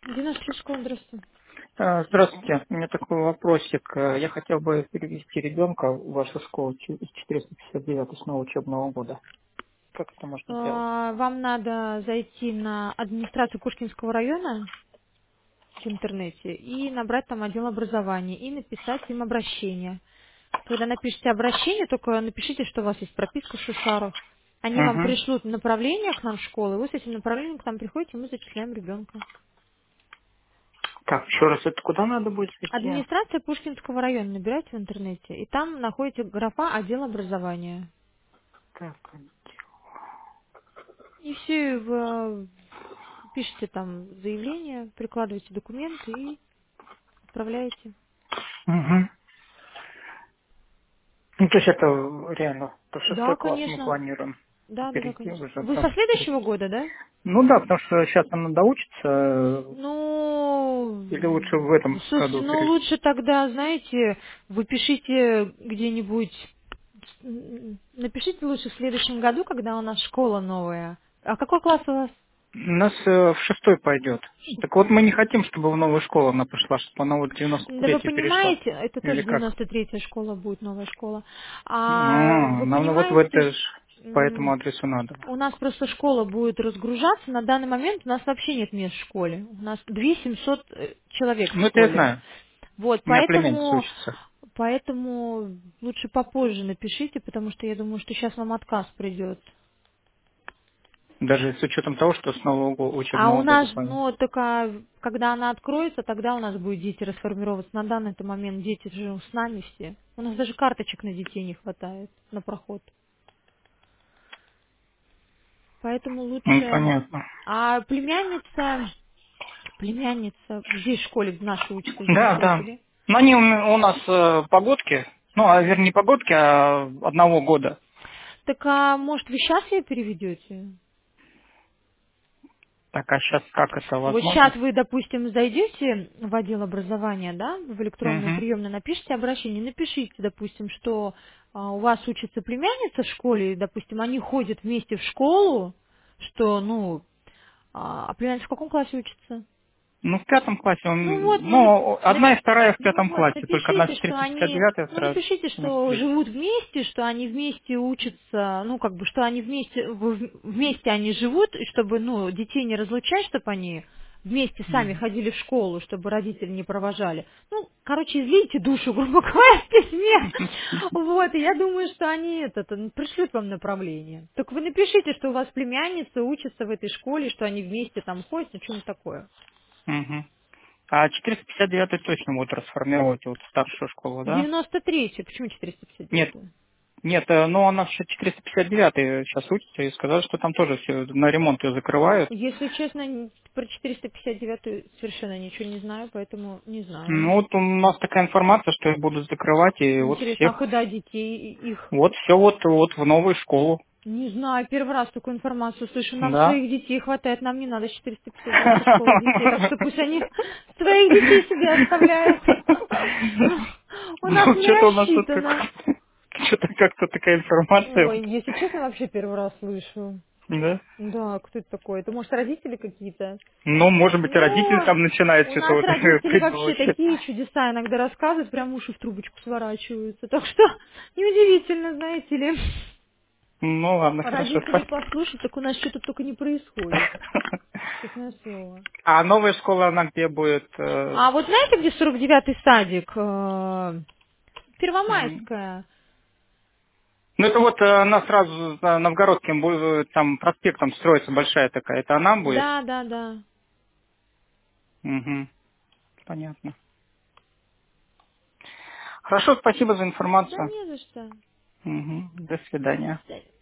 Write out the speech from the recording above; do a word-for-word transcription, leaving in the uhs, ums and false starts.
девяносто школа, здравствуйте. А, Здравствуйте. У меня такой вопросик. Э, Я хотел бы перевести ребенка в вашу школу че- из четыреста пятьдесят девятого с нового учебного года. Как это можно сделать? А, Вам надо зайти на администрацию Пушкинского района в интернете и набрать там отдел образования и написать им обращение. Когда напишите обращение, только напишите, что у вас есть прописка в Шушарах. Они вам Угу. пришлют направление к нам в школу, и вы с этим направлением к нам приходите, и мы зачисляем ребенка. Так, еще раз, это куда надо будет зайти? Администрация Пушкинского района набирайте в интернете, и там находите графа отдел образования. Так. И все, в- пишите там заявление, прикладываете документы и отправляете. Угу. Ну, то есть это реально, то Да, шестой класс мы конечно. планируем Да, да, да, перейти конечно. уже. Вы Да. со следующего года, да? Ну да, потому что сейчас она доучится, э, Ну, или лучше в этом слушайте, году ну перейти. лучше тогда, знаете, вы пишите где-нибудь, м, напишите лучше в следующем году, когда у нас школа новая. А какой класс у вас? У нас э, в шестой пойдет. Так вот мы не хотим, чтобы в новую школу она пошла, чтобы она вот в девяносто Да вы третью перешла. понимаете, это Или тоже как? девяносто третья школа будет, новая школа. А, А вы нам вот в это понимаете, ж по этому адресу надо. у нас просто школа будет разгружаться. На данный момент у нас вообще нет мест в школе. У нас две тысячи семьсот э, человек в Ну это я школе. знаю. Вот, У меня племянница поэтому, учится. поэтому лучше попозже напишите, потому что я думаю, что сейчас вам отказ придет. Даже с учетом того, что с нового го- А у учебного года нас, планируем. ну, только когда она откроется, тогда у нас будет дети расформироваться. На данный момент дети же с нами все. У нас даже карточек на детей не хватает на проход. Поэтому Ну, лучше... понятно. А племянница, племянница здесь в школе в нашей учится, Да, да. замечательно. Но они у, м- у нас э, погодки, ну, а вернее, не погодки, а одного года. Так, а может, вы сейчас ее переведете? Так, а сейчас как это Вот сейчас возможно? вы, допустим, зайдете в отдел образования, да, в электронную Угу. приемную, напишите обращение, напишите, допустим, что а, у вас учится племянница в школе, и, допустим, они ходят вместе в школу, что, ну, а, а племянница в каком классе учится? Ну, в пятом классе, Ну он, вот, ну, нап- ну, одна нап- и вторая в ну пятом вот, классе, только одна в напишите, что четыреста пятьдесят они, девятом, ну вторая напишите, в девяносто что третьем. живут вместе, что они вместе учатся, ну как бы, что они вместе, в- вместе они живут, и чтобы, ну, детей не разлучать, чтобы они вместе сами Мгм. ходили в школу, чтобы родители не провожали. Ну, короче, излейте душу, грубо говоря, в письме. Вот, и я думаю, что они этот, м, пришлют вам направление. Только вы напишите, что у вас племянница учится в этой школе, что они вместе там ходят, ну, что-нибудь такое. Мгм. А четыреста пятьдесят девятый точно будут расформировать вот старшую школу, да? девяносто третий, почему четыреста пятьдесят Нет, девятый? нет, э, ну она еще четыреста пятьдесят девятый сейчас учится и сказала, что там тоже все на ремонт ее закрывают. Если честно, н- про четыреста пятьдесят девятый совершенно ничего не знаю, поэтому не знаю. Ну вот у нас такая информация, что их будут закрывать, и вот Интересно, а всех, куда детей и- их? вот все вот, вот в новую школу, Не знаю, первый раз такую информацию слышу. Нам да. своих детей хватает, нам не надо четыреста пятьдесят девятая школа детей, так что пусть они своих детей себе оставляют. У нас Ну, не что-то у нас тут как рассчитано. что-то как-то такая информация, Ой, вот, если честно, вообще первый раз слышу. да. Да, кто это такой? Это, может, родители какие-то? Ну, может быть, и родители Ну, там начинают у что-то нас вот родители вообще придумывать. такие чудеса иногда рассказывают, прям уши в трубочку сворачиваются. Так что неудивительно, знаете ли. Ну, ладно, хорошо, Родители спасибо. послушают, так у нас что-то только не происходит. Честное слово. А новая школа, она где будет? э, А вот знаете, где сорок девятый садик? Э, м, Первомайская. Ну, это вот э, она сразу за Новгородским, будет, там проспектом строится большая такая. Это она будет? Да, да, да. Угу, понятно. Хорошо, спасибо за Да информацию. не за что. Угу, до свидания. До свидания.